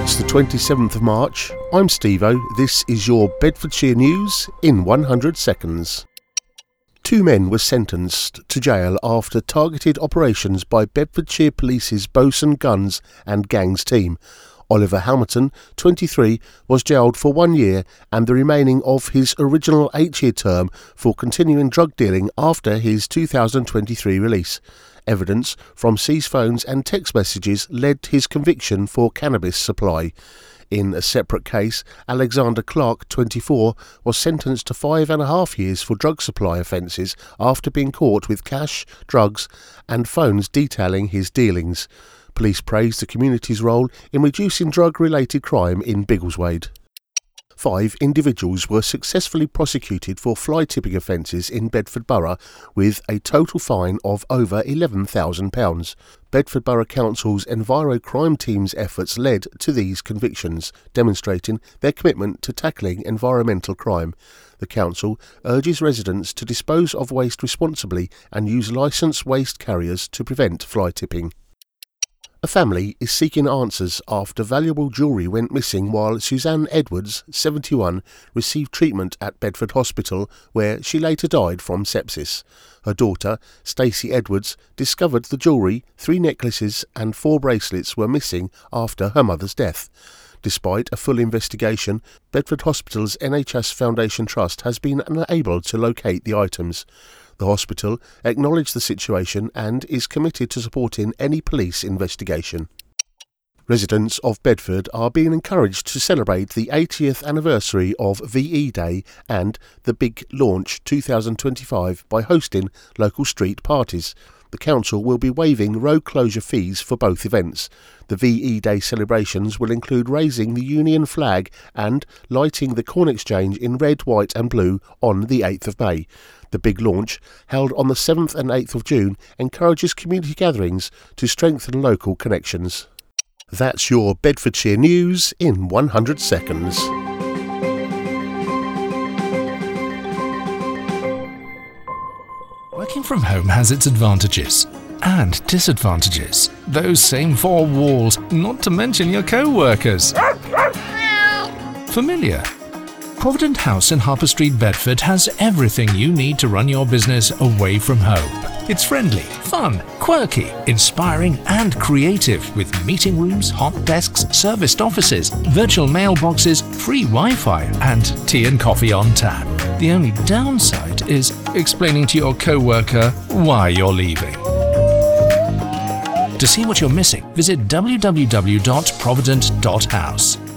It's the 27th of March. I'm Steve-O. This is your Bedfordshire News in 100 seconds. 2 men were sentenced to jail after targeted operations by Bedfordshire Police's Bosun Guns and Gangs team. Oliver Hamilton, 23, was jailed for 1 year and the remaining of his original 8-year term for continuing drug dealing after his 2023 release. Evidence from seized phones and text messages led to his conviction for cannabis supply. In a separate case, Alexander Clark, 24, was sentenced to 5.5 years for drug supply offences after being caught with cash, drugs and phones detailing his dealings. Police praised the community's role in reducing drug-related crime in Biggleswade. 5 individuals were successfully prosecuted for fly-tipping offences in Bedford Borough with a total fine of over £11,000. Bedford Borough Council's Enviro Crime Team's efforts led to these convictions, demonstrating their commitment to tackling environmental crime. The council urges residents to dispose of waste responsibly and use licensed waste carriers to prevent fly-tipping. A family is seeking answers after valuable jewellery went missing while Suzanne Edwards, 71, received treatment at Bedford Hospital, where she later died from sepsis. Her daughter, Stacey Edwards, discovered the jewellery, 3 necklaces and 4 bracelets were missing after her mother's death. Despite a full investigation, Bedford Hospital's NHS Foundation Trust has been unable to locate the items. The hospital acknowledged the situation and is committed to supporting any police investigation. Residents of Bedford are being encouraged to celebrate the 80th anniversary of VE Day and the Big Launch 2025 by hosting local street parties. The council will be waiving road closure fees for both events. The VE Day celebrations will include raising the Union flag and lighting the Corn Exchange in red, white and blue on the 8th of May. The Big Launch, held on the 7th and 8th of June, encourages community gatherings to strengthen local connections. That's your Bedfordshire News in 100 seconds. Working from home has its advantages and disadvantages. Those same 4 walls, not to mention your co-workers. Familiar? Provident House in Harper Street, Bedford has everything you need to run your business away from home. It's friendly, fun, quirky, inspiring and creative with meeting rooms, hot desks, serviced offices, virtual mailboxes, free Wi-Fi and tea and coffee on tap. The only downside is explaining to your co-worker why you're leaving. To see what you're missing, visit www.provident.house.